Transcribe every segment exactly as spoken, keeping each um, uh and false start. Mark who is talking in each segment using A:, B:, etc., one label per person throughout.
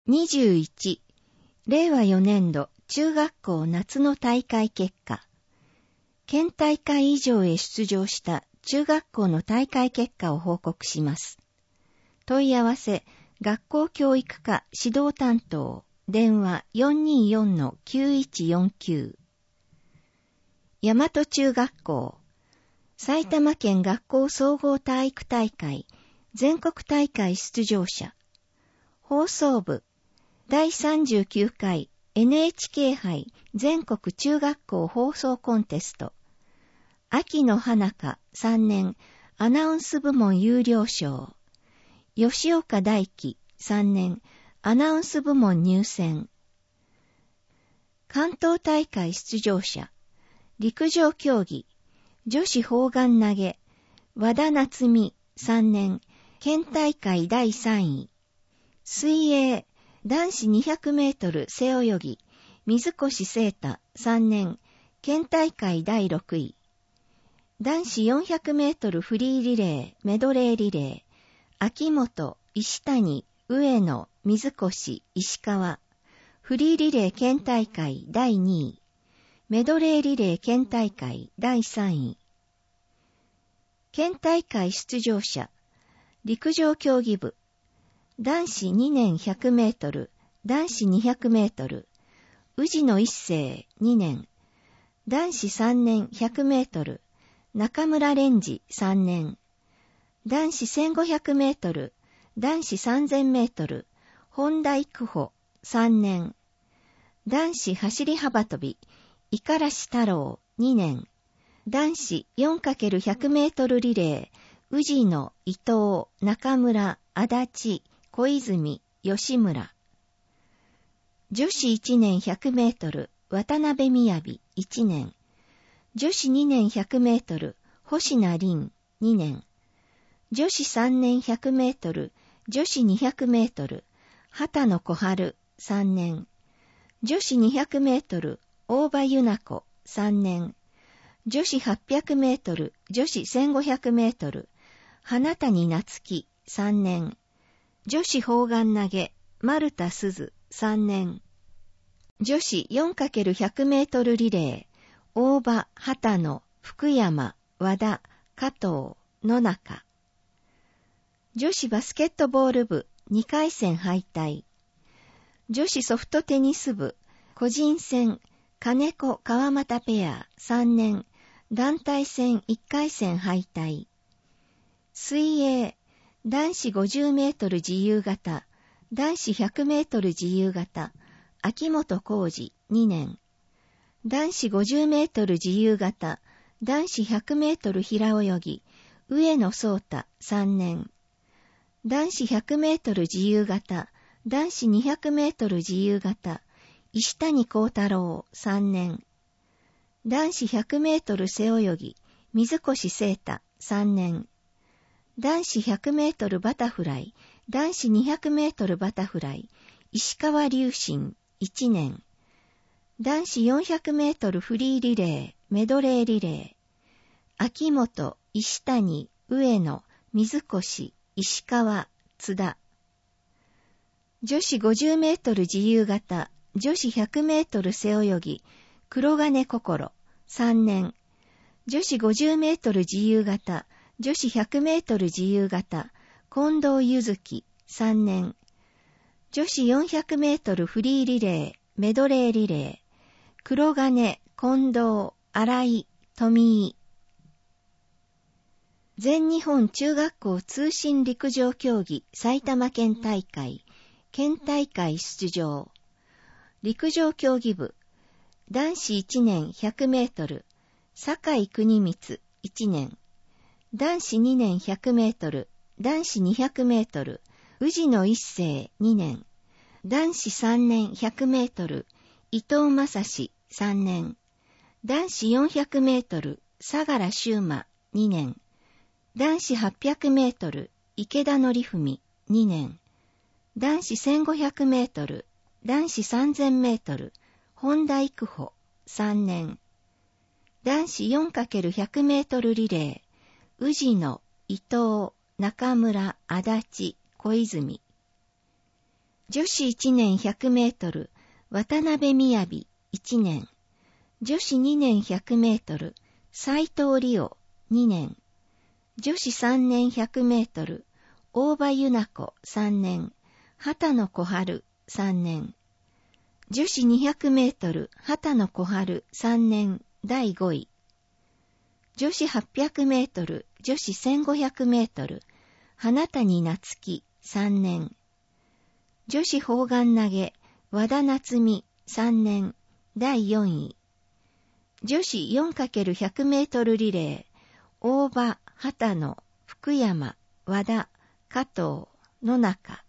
A: にじゅういち、れいわよねんど中学校夏の大会結果。県大会以上へ出場した中学校の大会結果を報告します。問い合わせ、学校教育課指導担当、電話 よんにーよんのきゅういちよんきゅう。大和中学校、埼玉県学校総合体育大会、全国大会出場者。放送部、だいさんじゅうきゅうかい エヌエイチケー 杯全国中学校放送コンテスト。秋の花香さんねんアナウンス部門優良賞。吉岡大輝さんねんアナウンス部門入選。関東大会出場者。陸上競技、女子砲丸投げ、和田夏美さんねん県大会だいさんい。水泳、男子にひゃくメートル背泳ぎ、水越聖太さんねん県大会だいろくい。男子よんひゃくメートルフリーリレー、メドレーリレー、秋元、石谷、上野、水越、石川、フリーリレー県大会だいにい、メドレーリレー県大会だいさんい。県大会出場者、陸上競技部、男子にねんひゃくメートル、男子にひゃくメートル、宇治野一世にねん、男子さんねんひゃくメートル、中村蓮司さんねん、男子せんごひゃくメートル、男子さんぜんメートル、本田育穂さんねん、男子走り幅跳び、五十嵐太郎にねん、男子 よんかけるひゃくメートルリレー、宇治野、伊藤、中村、足立、小泉、吉村。女子いちねんひゃくメートル、渡辺雅いちねん。女子にねんひゃくメートル、星名凛にねん。女子さんねんひゃくメートル、女子にひゃくメートル、畑野小春さんねん。女子にひゃくメートル、大場優奈子さんねん。女子はっぴゃくメートル、女子せんごひゃくメートル、花谷夏樹さんねん。女子砲丸投げ、丸田鈴さんねん。女子 よんかけるひゃくメートルリレー、大場、畑野、福山、和田、加藤、野中。女子バスケットボール部、にかい戦敗退。女子ソフトテニス部、個人戦、金子川又ペアさんねん、団体戦いっかい戦敗退。水泳、男子ごじゅうメートル自由形、男子ひゃくメートル自由形、秋元浩二にねん。男子ごじゅうメートル自由形、男子ひゃくメートル平泳ぎ、上野壮太さんねん。男子ひゃくメートル自由形、男子にひゃくメートル自由形、石谷幸太郎さんねん。男子ひゃくメートル背泳ぎ、水越聖太さんねん。男子ひゃくメートルバタフライ、男子にひゃくメートルバタフライ、石川隆信いちねん。男子よんひゃくメートルフリーリレー、メドレーリレー、秋元、石谷、上野、水越、石川、津田。女子ごじゅうメートル自由形、女子ひゃくメートル背泳ぎ、黒金心さんねん。女子ごじゅうメートル自由形、女子ひゃくメートル自由形、近藤ゆずきさんねん。女子よんひゃくメートルフリーリレー、メドレーリレー、黒金、近藤、新井、富井。全日本中学校通信陸上競技埼玉県大会、県大会出場。陸上競技部、男子いちねんひゃくメートル、酒井国光いちねん。男子にねんひゃくメートル、男子にひゃくメートル、宇治野一世にねん。男子さんねんひゃくメートル、伊藤正史さんねん。男子よんひゃくメートル、相良修馬にねん。男子はっぴゃくメートル、池田典文にねん。男子せんごひゃくメートル、男子さんぜんメートル、本田育穂さんねん。男子 よんかけるひゃくメートルリレー、宇治野、伊藤、中村、足立、小泉。 女子いちねんひゃくメートル、渡辺みやびいちねん。女子にねんひゃくメートル、斉藤理央にねん。女子さんねんひゃくメートル、大場優奈子さんねん。畑野小春さんねん。女子にひゃくメートル、畑野小春さんねん、だいごい。女子はっぴゃくメートル、女子せんごひゃくメートル、花谷夏樹さんねん。女子砲丸投げ、和田夏美さんねん、だいよんい。女子 よんかけるひゃくメートルリレー、大場、畑野、福山、和田、加藤、野中。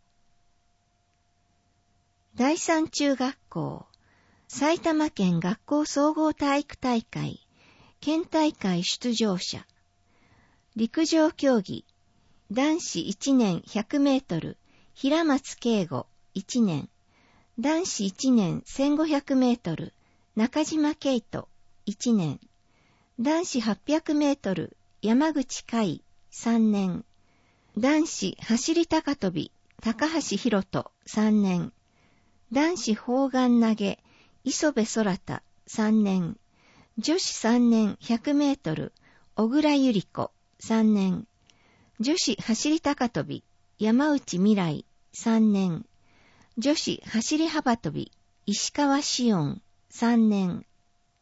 A: 第三中学校、埼玉県学校総合体育大会、県大会出場者。陸上競技、男子いちねんひゃくメートル、平松慶吾いちねん。男子いちねんせんごひゃくメートル、中島圭斗いちねん。男子はっぴゃくメートル、山口海さんねん。男子走り高跳び、高橋宏斗さんねん。男子砲丸投げ、磯部空太さんねん。女子さんねんひゃくメートル、小倉百合子さんねん。女子走り高跳び、山内未来さんねん。女子走り幅跳び、石川紫音さんねん。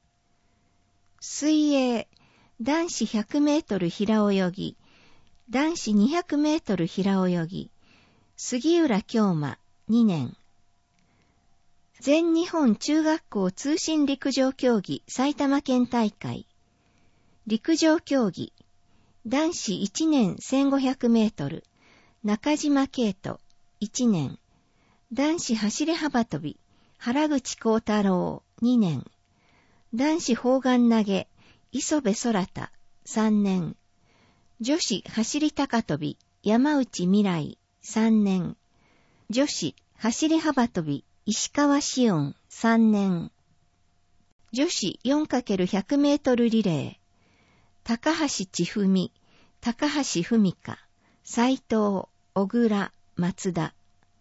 A: 水泳、男子ひゃくメートル平泳ぎ、男子にひゃくメートル平泳ぎ、杉浦京馬にねん。全日本中学校通信陸上競技埼玉県大会。陸上競技、男子いちねんせんごひゃくメートル、中島圭斗いちねん。男子走り幅跳び、原口幸太郎にねん。男子砲丸投げ、磯部空太さんねん。女子走り高跳び、山内未来さんねん。女子走り幅跳び、石川紫音さんねん。女子 よんかけるひゃくメートルリレー、高橋千文、高橋文香、斉藤、小倉、松田。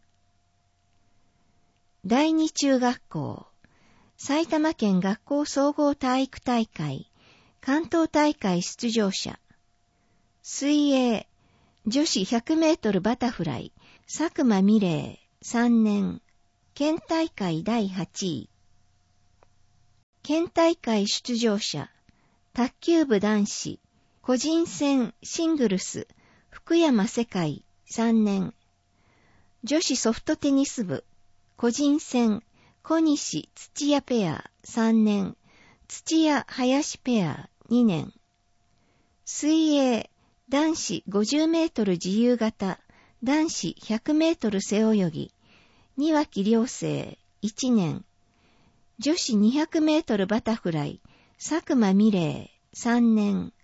A: 第二中学校、埼玉県学校総合体育大会、関東大会出場者。水泳、女子ひゃくメートルバタフライ、佐久間美玲さんねん。県大会だいはちい。県大会出場者、卓球部男子、個人戦シングルス、福山世界さんねん。女子ソフトテニス部、個人戦小西土屋ペアさんねん。土屋林ペアにねん。水泳、男子ごじゅうメートル自由形、男子ひゃくメートル背泳ぎ、庭木良生いちねん。女子にひゃくメートルバタフライ、佐久間美玲さんねん。